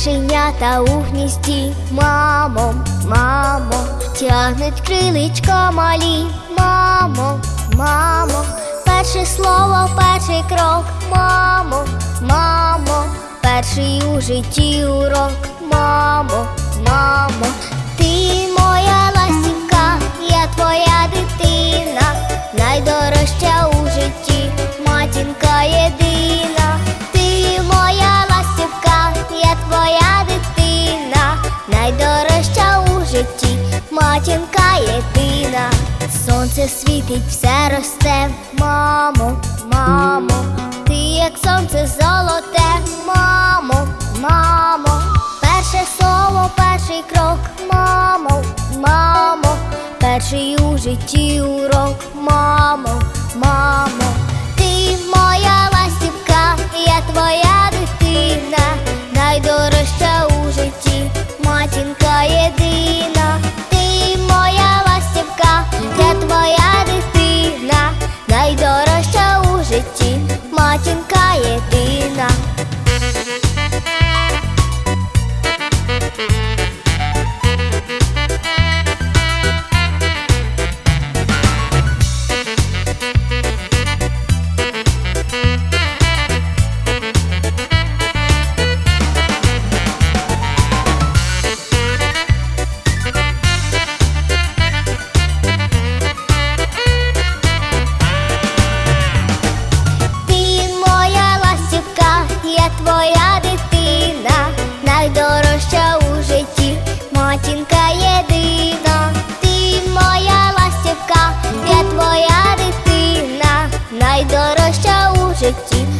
пташенята у гнізді. Мамо, мамо, тягнуть криличка малі. Мамо, мамо, перше слово, перший крок. Мамо, мамо, перший у житті урок. Мамо, мамо, ти моя ластівка, я твоя дитина, найдорожча у житті, матінка єдина. Ти моя ластівка, я твоя дитина, найдорожча у житті, матінка єдина. Сонце світить, все росте. Мамо, мамо, ти як сонце золоте. Мамо, мамо, перше слово, перший крок. Мамо, мамо, перший у житті урок. Мамо, мамо, ти моя ластівка, я твоя дитина, найдорожча у житті, матінка єдина. Ти моя ластівка, я твоя дитина, найдорожча у житті, матінка єдина. Я твоя дитина, найдорожча у житті, матінка єдина. Ти моя ластівка, я твоя дитина, найдорожча у житті,